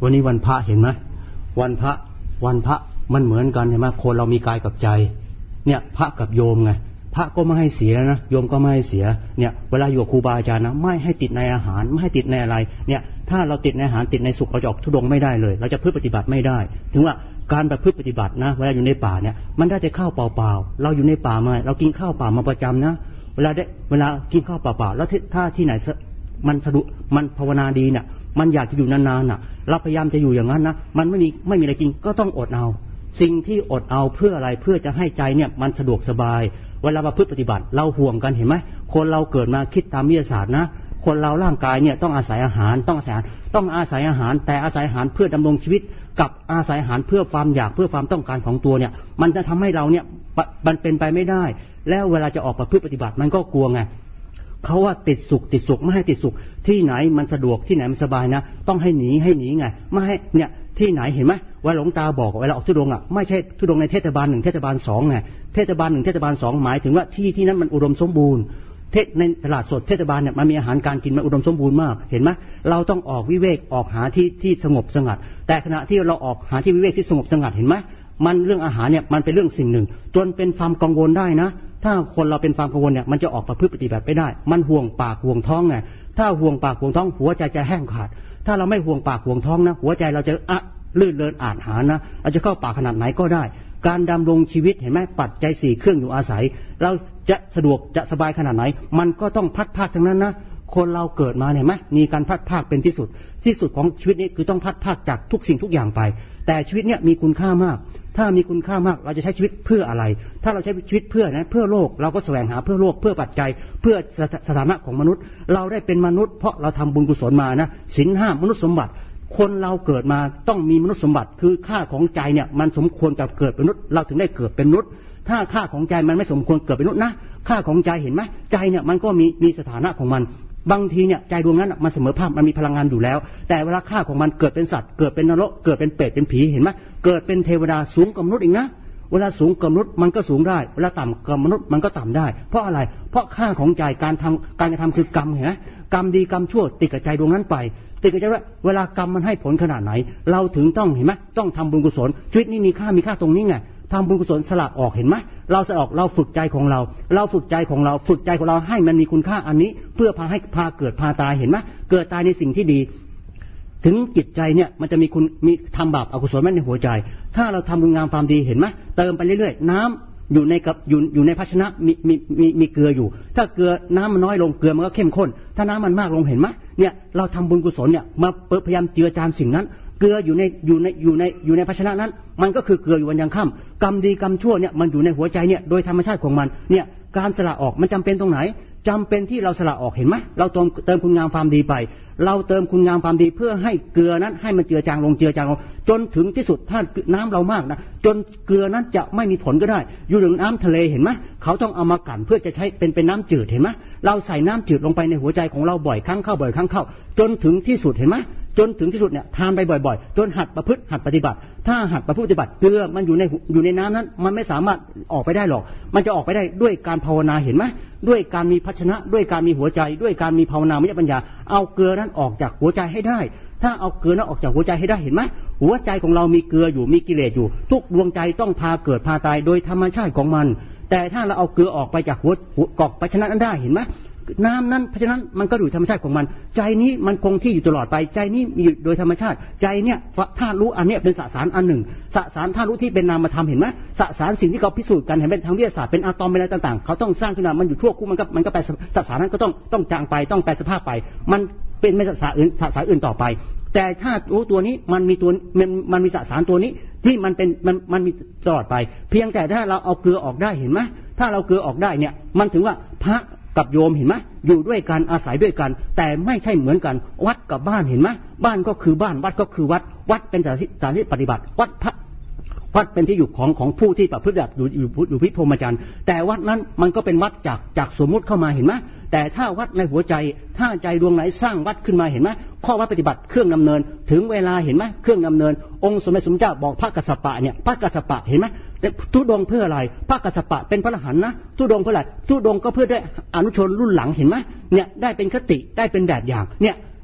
วันนี้วันพระเห็นไหมวันพระมันเหมือนกันเห็นไหมคนเรามีกายกับใจเนี่ยพระกับโยมไงพระก็ไม่ให้เสียนะโยมก็ไม่ให้เสียเนี่ยเวลาอยู่กับครูบาอาจารย์นะไม่ให้ติดในอาหารไม่ให้ติดในอะไรเนี่ยถ้าเราติดในอาหารติดในสุขเราจะออกธุดงค์ไม่ได้เลยเราจะพึ่งปฏิบัติไม่ได้ถึงว่าการแบบพึ่งปฏิบัตินะเวลาอยู่ในป่าเนี่ยมันได้แต่ข้าวเปล่าๆเราอยู่ในป่ามาเรากินข้าวเปล่ามาประจำนะเวลากินข้าวเปล่าๆแล้วถ้าที่ไหนมันสะดวกมันภาวนาดีเนี่ยมันอยากจะอยู่นานๆน่ะเราพยายามจะอยู่อย่างนั้นนะมันไม่มีอะไรกินก็ต้องอดเอาสิ่งที่อดเอาเพื่ออะไรเพื่อจะให้ใจเนี่ยมันสะดวกสบายเวลามาพึ่งปฏิบัติเราห่วงกันเห็นไหมคนเราเกิดมาคิดตามวิทยาศาสตร์นะคนเราร่างกายเนี่ยต้องอาศัยอาหารต้องอาศัยอาหารแต่อาศัยอาหารเพื่อดำรงชีวิตกับอาศัยอาหารเพื่อความอยากเพื่อความต้องการของตัวเนี่ยมันจะทำให้เราเนี่ยมันเป็นไปไม่ได้แล้วเวลาจะออกมาพึ่งปฏิบัติมันก็กลัวไงเขาว่าติดสุขไม่ให้ติดสุขที่ไหนมันสะดวกที่ไหนมันสบายนะต้องให้หนีไงไม่ให้เนี่ยที่ไหนเห็นไหมว่าหลวงตาบอกเวลาออกธุดงค์ไม่ใช่ธุดงค์ในเทศบาล1เทศบาล2ไงเทศบาล1เทศบาล2หมายถึงว่าที่นั้นมันอุดมสมบูรณ์ในตลาดสดเทศบาลเนี่ยมันมีอาหารการกินมันอุดมสมบูรณ์มากเห็นไหมเราต้องออกวิเวกออกหาที่สงบสงัดแต่ขณะที่เราออกหาที่วิเวกที่สงบสงัดเห็นไหมมันเรื่องอาหารเนี่ยมันเป็นเรื่องสิ่งหนึ่งจนเป็นความกังวลได้นะถ้าคนเราเป็นความกังวลเนี่ยมันจะออกประพฤติปฏิบัติไม่ได้มันห่วงปากห่วงท้องไงถ้าห่วงปากห่วงท้องหัวใจจะแห้งขาดถ้าเราไม่ห่วงปากห่วงท้องนะหัวใจเราจะลื่นเลินอาจหานะเราจะเข้าป่าขนาดไหนก็ได้การดำรงชีวิตเห็นไหมปัจจัย4เครื่องอยู่อาศัยเราจะสะดวกจะสบายขนาดไหนมันก็ต้องพัดพากทั้งนั้นนะคนเราเกิดมาเห็นไหมมีการพัดพากเป็นที่สุดของชีวิตนี้คือต้องพัดพากจากทุกสิ่งทุกอย่างไปแต่ชีวิตเนี้ยมีคุณค่ามากถ้ามีคุณค่ามากเราจะใช้ชีวิตเพื่ออะไรถ้าเราใช้ชีวิตเพื่อโลกเราก็แสวงหาเพื่อโลกเพื่อปัจจัยเพื่อสถานะของมนุษย์เราได้เป็นมนุษย์เพราะเราทำบุญกุศลมานะศีล5มนุษย์สมบัติคนเราเกิดมาต้องมีมนุษย์สมบัติคือค่าของใจเนี่ยมันสมควรกับเกิดเป็นมนุษย์เราถึงได้เกิดเป็นมนุษย์ถ้าค่าของใจมันไม่สมควรเกิดเป็นมนุษย์นะค่าของใจเห็นไหมใจเนี่ยมันก็มีสถานะของมันบางทีเนี่ยใจดวงนั้นมันเสมอภาคมันมีพลังงานอยู่แล้วแต่เวลาค่าของมันเกิดเป็นสัตว์เกิดเป็นนรกเกิดเป็นเปรตเป็นผีเห็นไหมเกิดเป็นเทวดาสูงกว่ามนุษย์อีกนะเวลาสูงกว่ามนุษย์มันก็สูงได้เวลาต่ำกว่ามนุษย์มันก็ต่ำได้เพราะอะไรเพราะค่าของใจการกระทำคือกรรมเห็นไหมกรรมดีกรรมชั่วติดกับใจดวงนั้นไปติดกับใจว่าเวลากรรมมันให้ผลขนาดไหนเราถึงต้องเห็นไหมต้องทำบุญกุศลชีวิตนี้มีค่าตรงนี้ไงทำบุญกุศลสละออกเห็นไหมเราสละออกเราฝึกใจของเราฝึกใจของเราให้มันมีคุณค่าอันนี้เพื่อพาเกิดพาตายเห็นไหมเกิดตายในสิ่งที่ดีถึงจิตใจเนี่ยมันจะมีทำบาปอกุศลแม้ในหัวใจถ้าเราทำบุญงามความดีเห็นไหมเติมไปเรื่อยๆน้ำอยู่ในภาชนะมีเกลืออยู่ถ้าเกลือน้ำมันน้อยลงเกลือมันก็เข้มข้นถ้าน้ำมันมากลงเห็นไหมเนี่ยเราทำบุญกุศลเนี่ยมาพยายามเจือจานสิ่งนั้นเกลืออยู่ในภาชนะนั้นมันก็คือเกลืออยู่วันยังค่ำกรรมดีกรรมชั่วเนี่ยมันอยู่ในหัวใจเนี่ยโดยธรรมชาติของมันเนี่ยการสละออกมันจำเป็นตรงไหนจำเป็นที่เราสละออกเห็นไหมเราเติมคุณงามความดีไปเราเติมคุณงามความดีเพื่อให้เกลือนั้นให้มันเจือจางลงจนถึงที่สุดถ้าน้ำเรามากนะจนเกลือนั้นจะไม่มีผลก็ได้อยู่ในน้ำทะเลเห็นไหมเขาต้องเอามากั่นเพื่อจะใช้เป็นน้ำจืดเห็นไหมเราใส่น้ำจืดลงไปในหัวใจของเราบ่อยครั้งเข้าจนถึงที่สุดเห็นไหมจนถึงที่สุดเนี่ยทานไปบ่อยๆจนหัดประพฤติหัดปฏิบัติถ้าหัดประพฤติปฏิบัติเกลือมันอยู่ในน้ำนั้นมันไม่สามารถออกไปได้หรอกมันจะออกไปได้ด้วยการภาวนาเห็นไหมด้วยการมีภาชนะด้วยการมีหัวใจด้วยการมีภาวนามยปัญญาเอาเกลือนั้นออกจากหัวใจให้ได้ถ้าเอาเกลือนั้นออกจากหัวใจให้ได้เห็นไหมหัวใจของเรามีเกลืออยู่มีกิเลสอยู่ทุกดวงใจต้องพาเกิดพาตายโดยธรรมชาติของมันแต่ถ้าเราเอาเกลือออกไปจากหัวกอกภาชนะนั้นได้เห็นไหมน้ำนั้นเพราะฉะนั้นมันก็อยู่ธรรมชาติของมันใจนี้มันคงที่อยู่ตลอดไปใจนี้มีอยู่โดยธรรมชาติใจเนี่ยธาตุรู้อันนี้เป็นสสารอันหนึ่งสสารธาตุรู้ที่เป็นนามธรรมเห็นไหมสสารสิ่งที่เขาพิสูจน์กันเห็นเป็นทางวิทยาศาสตร์เป็นอะตอมเป็นอะไรต่างๆเขาต้องสร้างขึ้นมามันอยู่ทั่วคู่มันก็ไปสสารนั้นก็ต้องจางไปต้องแปลสภาพไปมันเป็นไม่สสารอื่นต่อไปแต่ถ้ารู้ตัวนี้มันมีสสารตัวนี้ที่มันมีตลอดไปเพียงแต่ถ้าเราเอาเกลือออกได้เห็นไหมถ้าเราเกลือออกได้เนี่ยมันถึงว่าพระกับโยมเห็นไหมอยู่ด้วยกันอาศัยด้วยกันแต่ไม่ใช่เหมือนกันวัดกับบ้านเห็นไหมบ้านก็คือบ้านวัดก็คือวัดเป็นสถานที่ปฏิบัติวัดเป็นที่อยู่ของผู้ที่ประพฤติอยู่พิพรหมจรรย์แต่วัดนั้นมันก็เป็นวัดจากสมมุติเข้ามาเห็นไหมแต่ถ้าวัดในหัวใจถ้าใจดวงไหนสร้างวัดขึ้นมาเห็นไหมข้อวัดปฏิบัติเครื่องดำเนินถึงเวลาเห็นไหมเครื่องดำเนินองค์สมเด็จสมเจ้าบอกพระกัสสปะเนี่ยพระกัสสปะเห็นไหมทุดงเพื่ออะไรพระกัสสปะเป็นพระอรหันต์นะทุดงเพื่ออะไรทุดงก็เพื่อได้อนุชนรุ่นหลังเห็นไหมเนี่ยได้เป็นคติได้เป็นแบบอย่างเนี่ย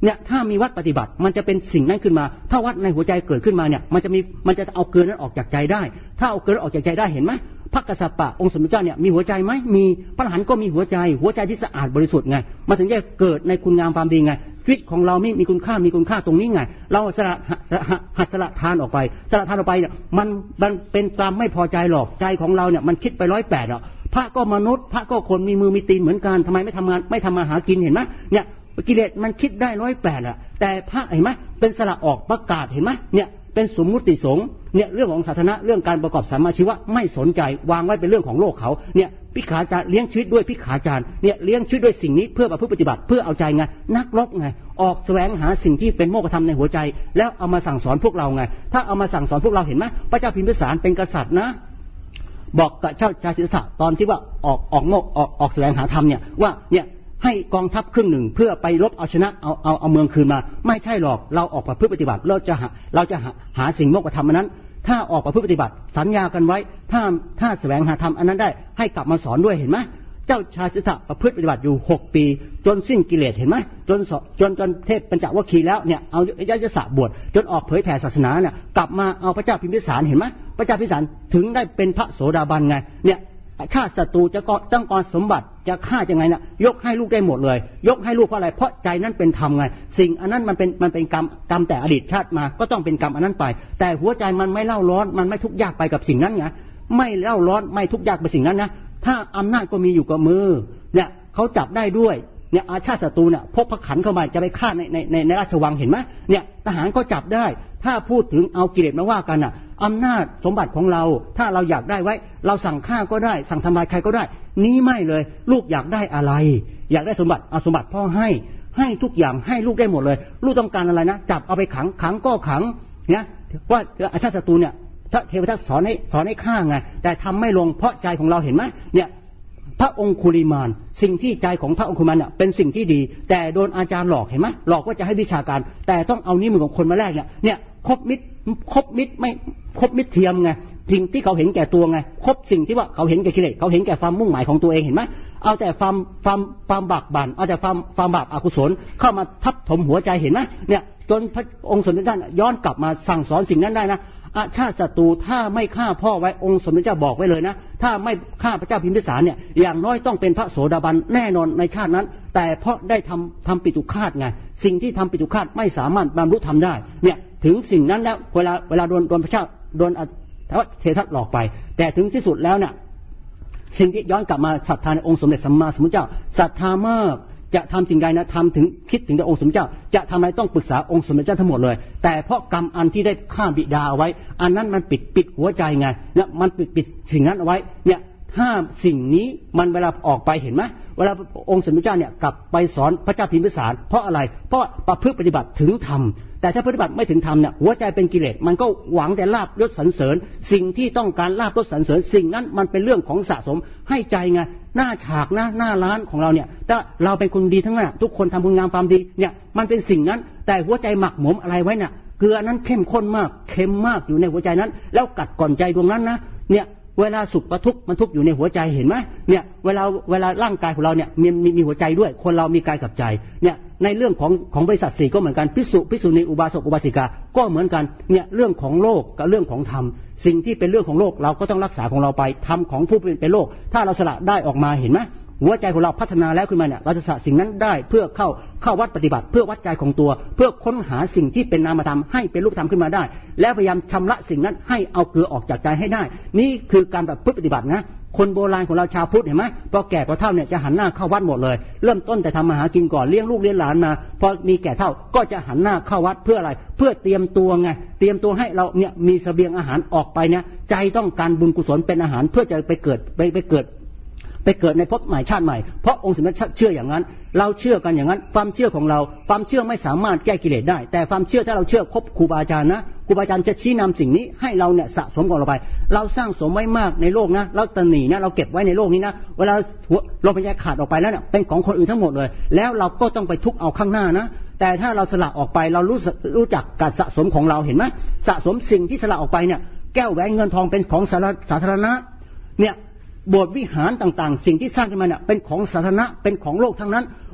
เนี่ยถ้ามีวัดปฏิบัติมันจะเป็นสิ่งนั้นขึ้นมาถ้าวัดในหัวใจเกิดขึ้นมาเนี่ยมันจะเอาเกลือนั้นออกจากใจได้ถ้าเอาเกลือออกจากใจได้เห็นไหมพระกัสสปะองค์สมเด็จเจ้าเนี่ยมีหัวใจไหมมีพระอรหันต์ก็มีหัวใจที่สะอาดบริสุทธิ์ไงมาถึงจะเกิดในคุณงามความดีไงชีวิตของเราไม่มีคุณค่าตรงนี้ไงเราสละทานออกไปเนี่ยมันเป็นความไม่พอใจหรอกใจของเราเนี่ยมันคิดไป108อ่ะพระก็มนุษย์พระก็คนมีมือมีตีนเหมือนกันทำไมไม่ทำมาหากินเห็นไหมเนี่ยกิเลสมันคิดได้108อ่ะแต่พระเห็นไหมเป็นสละออกประกาศเห็นไหมเนี่ยเป็นสมมุติสงฆ์เนี่ยเรื่องของศาสนาเรื่องการประกอบสัมมาชีวะไม่สนใจวางไว้เป็นเรื่องของโลกเขาเนี่ยพิขาจารเลี้ยงชีวิตด้วยพิขาจารเนี่ยเลี้ยงชีวิตด้วยสิ่งนี้เพื่อประพฤติปฏิบัติเพื่อเอาใจไงนักรบไงออกแสวงหาสิ่งที่เป็นโมฆะธรรมในหัวใจแล้วเอามาสั่งสอนพวกเราไงถ้าเอามาสั่งสอนพวกเราเห็นไหมพระเจ้าพิมพิสารเป็นกษัตริย์นะบอกกับเจ้าชายสิทธัตถะตอนที่ว่าออกแสวงหาธรรมเนี่ยว่าเนี่ยให้กองทัพครึ่งหนึ่งเพื่อไปรบเอาชนะเอาเมืองคืนมาไม่ใช่หรอกเราออกประพฤติปฏิบัติเราจะหาสิ่งโมฆะธรรมนั้นถ้าออกประพฤติปฏิบัติสัญญากันไว้ถ้าแสวงหาธรรมอันนั้นได้ให้กลับมาสอนด้วยเห็นไหมเจ้าชายสิทธัตถะประพฤติปฏิบัติอยู่6 ปีจนสิ้นกิเลสเห็นไหมจนเทพปัญจวัคคีย์แล้วเนี่ยเอายศบวชจนออกเผยแผ่ศาสนาเนี่ยกลับมาเอาพระเจ้าพิมพิสารเห็นไหมพระเจ้าพิมพิสารถึงได้เป็นพระโสดาบันไงเนี่ยชาติศัตรูจะต้องการสมบัติจะฆ่ายังไงนะยกให้ลูกได้หมดเลยยกให้ลูกเพราะอะไรเพราะใจนั้นเป็นธรรมไงสิ่งอันนั้นมันเป็นกรรมแต่อดีตชาติมาก็ต้องเป็นกรรมอันนั้นไปแต่หัวใจมันไม่เล่าร้อนมันไม่ทุกข์ยากไปกับสิ่งนั้นไงไม่เล่าร้อนไม่ทุกข์ยากไปสิ่งนั้นนะถ้าอำนาจก็มีอยู่กับมือเนี่ยเขาจับได้ด้วยเนี่ยอาชาติศัตรูเนี่ยพกพระขันเข้ามาจะไปฆ่าในราชวังเห็นไหมเนี่ยทหารก็จับได้ถ้าพูดถึงเอากิเลสมาว่ากันอ่ะอำนาจสมบัติของเราถ้าเราอยากได้ไว้เราสั่งฆ่าก็ได้สั่งทำลายใครก็ได้นี้ไม่เลยลูกอยากได้อะไรอยากได้สมบัติเอาสมบัติพ่อให้ทุกอย่างให้ลูกได้หมดเลยลูกต้องการอะไรนะจับเอาไปขังก็ขังเนี่ยว่าอาชาติศัตรูเนี่ยถ้าเทวทัตสอนให้ฆ่าไงแต่ทำไม่ลงเพราะใจของเราเห็นไหมเนี่ยพระองคุลิมานสิ่งที่ใจของพระองคุลิมานเนี่ยเป็นสิ่งที่ดีแต่โดนอาจารย์หลอกเห็นไหมหลอกว่าจะให้วิชาการแต่ต้องเอานิ้วมือของคนมาแลกเนี่ยคบมิตรไม่คบมิตรเทียมไงสิ่งที่เขาเห็นแก่ตัวไงคบสิ่งที่ว่าเขาเห็นแก่กิเลสเขาเห็นแก่ความมุ่งหมายของตัวเองเห็นไหมเอาแต่ความบากบั่นเอาแต่ความบาปอกุศลเข้ามาทับถมหัวใจเห็นไหมเนี่ยจนพระองค์สมเด็จท่านย้อนกลับมาสั่งสอนสิ่งนั้นได้นะอาชาติศัตรูถ้าไม่ฆ่าพ่อไว้องค์สมเด็จเจ้าบอกไว้เลยนะถ้าไม่ฆ่าพระเจ้าพิมพิสารเนี่ยอย่างน้อยต้องเป็นพระโสดาบันแน่นอนในชาตินั้นแต่เพราะได้ทำปิตุฆาตไงสิ่งที่ทำปิตุฆาตไม่สามารถบรรลุธรรมได้เนี่ยถึงสิ่งนั้นแล้วเวลาโดนพระเจ้าโดนเทวทัตหลอกไปแต่ถึงที่สุดแล้วเนี่ยสิ่งที่ย้อนกลับมาศรัทธาในองค์สมเด็จสัมมาสัมพุทธเจ้าศรัทธามากจะทำสิ่งใดนะทำถึงคิดถึงแต่องค์สมเด็จเจ้าจะทำอะไรต้องปรึกษาองค์สมเด็จเจ้าทั้งหมดเลยแต่เพราะกรรมอันที่ได้ฆ่าบิดาเอาไว้อันนั้นมันปิดหัวใจไงเนี่ยมันปิดสิ่งนั้นเอาไว้เนี่ยถ้าสิ่งนี้มันเวลาออกไปเห็นไหมเวลาองค์สมเด็จเจ้าเนี่ยกลับไปสอนพระเจ้าพิมพิสารเพราะอะไรเพราะประพฤติปฏิบัติถึงธรรมแต่ถ้าปฏิบัติไม่ถึงธรรมเนี่ยหัวใจเป็นกิเลสมันก็หวังแต่ลาภยศสรรเสริญสิ่งที่ต้องการลาภยศสรรเสริญสิ่งนั้นมันเป็นเรื่องของสะสมให้ใจไงหน้าฉากหน้าร้านของเราเนี่ยถ้าเราเป็นคนดีทั้งนั้นทุกคนทำคุณงามความดีเนี่ยมันเป็นสิ่งนั้นแต่หัวใจหมักหมมอะไรไว้เนี่ยเกลือนั้นเข้มข้นมากเค็มมากอยู่ในหัวใจนั้นแล้วกัดก่อนใจดวงนั้นนะเนี่ยเวลาสุขประทุกข์มันทุกข์อยู่ในหัวใจเห็นไหมเนี่ยเวลาร่างกายของเราเนี่ยมีหัวใจด้วยคนเรามีกายกับใจเนี่ยในเรื่องของบริษัท4ก็เหมือนกันภิกษุณีอุบาสกอุบาสิกาก็เหมือนกันเนี่ยเรื่องของโลกกับเรื่องของธรรมสิ่งที่เป็นเรื่องของโลกเราก็ต้องรักษาของเราไปธรรมของผู้เป็นโลกถ้าเราสละได้ออกมาเห็นไหมหัวใจของเราพัฒนาแล้วขึ้นมาเนี่ยเราจะสละสิ่งนั้นได้เพื่อเข้าวัดปฏิบัติเพื่อวัดใจของตัวเพื่อค้นหาสิ่งที่เป็นนามธรรมให้เป็นรูปธรรมขึ้นมาได้แล้วพยายามชำระสิ่งนั้นให้เอาเกลือออกจากใจให้ได้นี่คือการแบบปฏิบัตินะคนโบราณของเราชาวพุทธเห็นไหมพอแก่พอเฒ่าเนี่ยจะหันหน้าเข้าวัดหมดเลยเริ่มต้นแต่ทำมาหากินก่อนเลี้ยงลูกเลี้ยงหลานมาพอมีแก่เฒ่าก็จะหันหน้าเข้าวัดเพื่ออะไรเพื่อเตรียมตัวไงเตรียมตัวให้เราเนี่ยมีเสบียงอาหารออกไปเนี่ยใจต้องการบุญกุศลเป็นอาหารเพื่อจะไปเกิดในภพใหม่ชาติใหม่เพราะองค์สมเด็จเชื่ออย่างนั้นเราเชื่อกันอย่างนั้นความเชื่อของเราความเชื่อไม่สามารถแก้กิเลสได้แต่ความเชื่อถ้าเราเชื่อครบครูบาอาจารย์นะครูบาอาจารย์จะชี้นำสิ่งนี้ให้เราเนี่ยสะสมของเราไปเราสร้างสมไว้มากในโลกนะเราตนีนะเราเก็บไว้ในโลกนี้นะเวลาลมหายใจขาดออกไปแล้วเนี่ยเป็นของคนอื่นทั้งหมดเลยแล้วเราก็ต้องไปทุกข์เอาข้างหน้านะแต่ถ้าเราสละออกไปเรารู้จักการสะสมของเราเห็นไหมสะสมสิ่งที่สละออกไปเนี่ยแก้วแหวนเงินทองเป็นของสาธารณะเนี่ยโบสถ์วิหารต่างๆสิ่งที่สร้างขึ้นมาเนี่ยเป็นของสาธารณะเป็นของโลกทั้งนั้น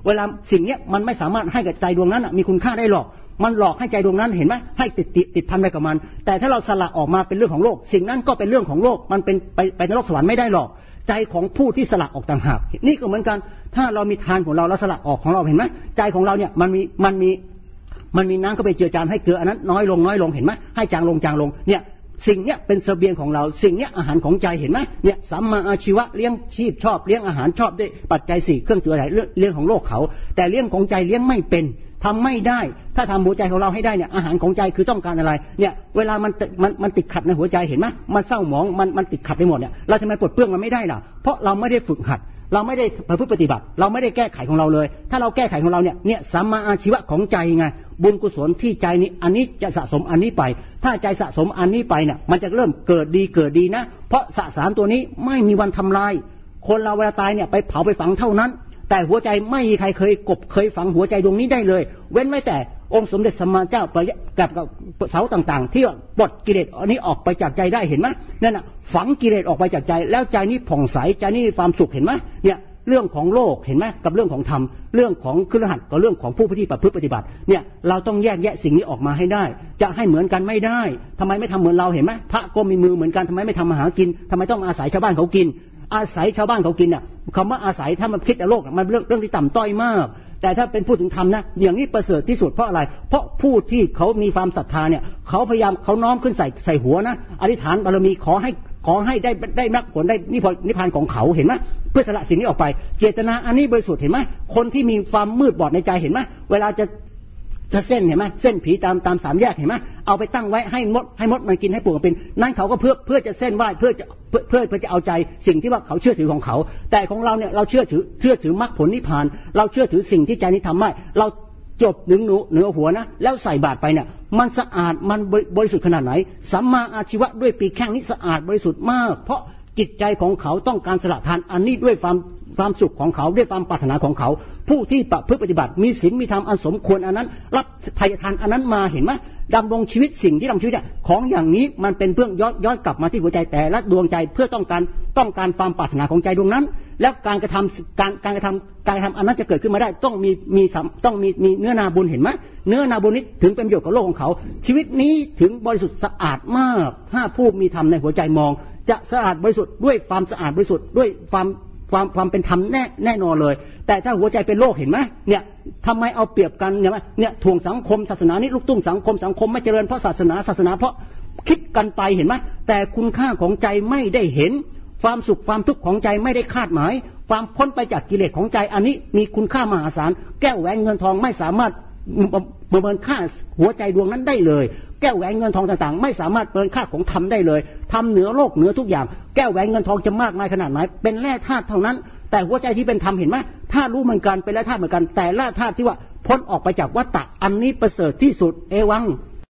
เวลาสิ่งเนี้ยมันไม่สามารถให้กับใจดวงนั้นมีคุณค่าได้หรอกมันหลอกให้ใจดวงนั้นเห็นไหมให้ติดพันไปกับมันแต่ถ้าเราสละออกมาเป็นเรื่องของโลกสิ่งนั้นก็เป็นเรื่องของโลกมันเป็นไปนรกสวรรค์ไม่ได้หรอกใจของผู้ที่สละออกต่างหากนี่ก็เหมือนกันถ้าเรามีทานของเราสละออกของเราเห็นไหมใจของเราเนี่ยมันมีน้ำเข้าไปเจือจานให้เกลืออันนั้นน้อยลงเห็นไหมให้จางลงเนี่ยสิ่งเนี้ยเป็นเสบียงของเราสิ่งเนี้ยอาหารของใจเห็นไหมเนี่ยสัมมาอาชีวะเลี้ยงชีพชอบเลี้ยงอาหารชอบด้วยปัจจัย4เครื่องจุอาศัยเลี้ยงของโลกเขาแต่เลี้ยงของใจเลี้ยงไม่เป็นทำไม่ได้ถ้าทำหัวใจของเราให้ได้เนี่ยอาหารของใจคือต้องการอะไรเนี่ยเวลามันติดขัดในหัวใจเห็นไหมมันเศร้าหมองมันติดขัดไปหมดเนี่ยเราทำไมปลดเปลื้องมันไม่ได้ล่ะเพราะเราไม่ได้ฝึกหัดเราไม่ได้ประพฤติปฏิบัติเราไม่ได้แก้ไขของเราเลยถ้าเราแก้ไขของเราเนี่ยสัมมาอาชีวะของใจไงบุญกุศลที่ใจนี้อันนี้จะสะสมอันนี้ไปถ้าใจสะสมอันนี้ไปเนี่ยมันจะเริ่มเกิดดีนะเพราะสสารตัวนี้ไม่มีวันทำลายคนเราเวลาตายเนี่ยไปเผาไปฝังเท่านั้นแต่หัวใจไม่มีใครเคยฝังหัวใจดวงนี้ได้เลยเว้นไว้แต่องค์สมเด็จสัมมาเจ้ากับเสาต่างๆที่ปลดกิเลสอันนี้ออกไปจากใจได้เห็นไหมนั่นน่ะฝังกิเลสออกไปจากใจแล้วใจนี้ผ่องใสใจนี้มีความสุขเห็นไหมเนี่ยเรื่องของโลกเห็นไหมกับเรื่องของธรรมเรื่องของคฤหัสถ์กับเรื่องของผู้ที่ประพฤติปฏิบัติเนี่ยเราต้องแยกแยะสิ่งนี้ออกมาให้ได้จะให้เหมือนกันไม่ได้ทำไมไม่ทำเหมือนเราเห็นไหมพระก็มีมือเหมือนกันทำไมไม่ทำมาหากินทำไมต้องอาศัยชาวบ้านเขากินอาศัยชาวบ้านเขากินเนี่ยคำว่าอาศัยถ้ามันคิดในโลกมันเรื่องที่ต่ำต้อยมากแต่ถ้าเป็นพูดถึงธรรมนะอย่างนี้ประเสริฐที่สุดเพราะอะไรเพราะผู้ที่เขามีความศรัทธาเนี่ยเขาพยายามเขาน้อมขึ้นใส่หัวนะอธิษฐานบารมีขอให้ได้มรรคผลได้นิพพานของเขาเห็นไหมเพื่อสละสิ่งนี้ออกไปเจตนาอันนี้บริสุทธิ์เห็นไหมคนที่มีความมืดบอดในใจเห็นไหมเวลาจะเส้นเห็นไหมเส้นผีตามสามแยกเห็นไหมเอาไปตั้งไว้ให้มดมันกินให้ปลวกเป็นนั่นเขาก็เพื่อจะเส้นไหว้เพื่อจะเอาใจสิ่งที่ว่าเขาเชื่อถือของเขาแต่ของเราเนี่ยเราเชื่อถือมรรคผลนิพพานเราเชื่อถือสิ่งที่ใจนี้ทำไม่เราจบเหนือหัวนะแล้วใส่บาตรไปเนี่ยมันสะอาดมันบริสุทธิ์ขนาดไหนสัมมาอาชีวะด้วยปีแข้งนี้สะอาดบริสุทธิ์มากเพราะจิตใจของเขาต้องการสละทานอันนี้ด้วยความสุขของเขาด้วยความปรารถนาของเขาผู้ที่ประพฤติปฏิบัติมีศีลมีธรรมอันสมควรอันนั้นรับทายทานอันนั้นมาเห็นไหมดำรงชีวิตสิ่งที่ดำรงชีวิตของอย่างนี้มันเป็นเพื่อย้อนกลับมาที่หัวใจแต่ละดวงใจเพื่อต้องการความปรารถนาของใจดวงนั้นแล้วการกระทำอันนั้นจะเกิดขึ้นมาได้ต้องมีเนื้อนาบุญเห็นไหมเนื้อนาบุญนี้ถึงเป็นประโยชน์กับโลกของเขาชีวิตนี้ถึงบริสุทธิ์สะอาดมากถ้าผู้มีธรรมในหัวใจมองจะสะอาดบริสุทธิ์ด้วยความสะอาดบริสุทธิ์ด้วยความเป็นธรรมแน่นอนเลยแต่ถ้าหัวใจเป็นโลกเห็นไหมเนี่ยทำไมเอาเปรียบกันเนี่ยถ่วงสังคมศาสนานี้ลูกตุ้มสังคมไม่เจริญเพราะศาสนาเพราะคิดกันไปเห็นไหมแต่คุณค่าของใจไม่ได้เห็นความสุขความทุกข์ของใจไม่ได้คาดหมายความพ้นไปจากกิเลสของใจอันนี้มีคุณค่ามหาศาลแก้วแหวนเงินทองไม่สามารถประเมินค่าหัวใจดวงนั้นได้เลยแก้วแหวนเงินทองต่างๆไม่สามารถประเมินค่าของธรรมได้เลยธรรมเหนือโลกเหนือทุกอย่างแก้วแหวนเงินทองจะมากมายขนาดไหนเป็นแร่ธาตุเท่านั้นแต่หัวใจที่เป็นธรรมเห็นไหมถ้ารู้เหมือนกันเป็นแร่ธาตุเหมือนกันแต่แร่ธาตุที่ว่าพ้นออกไปจากวัฏฏะอันนี้ประเสริฐที่สุดเอวัง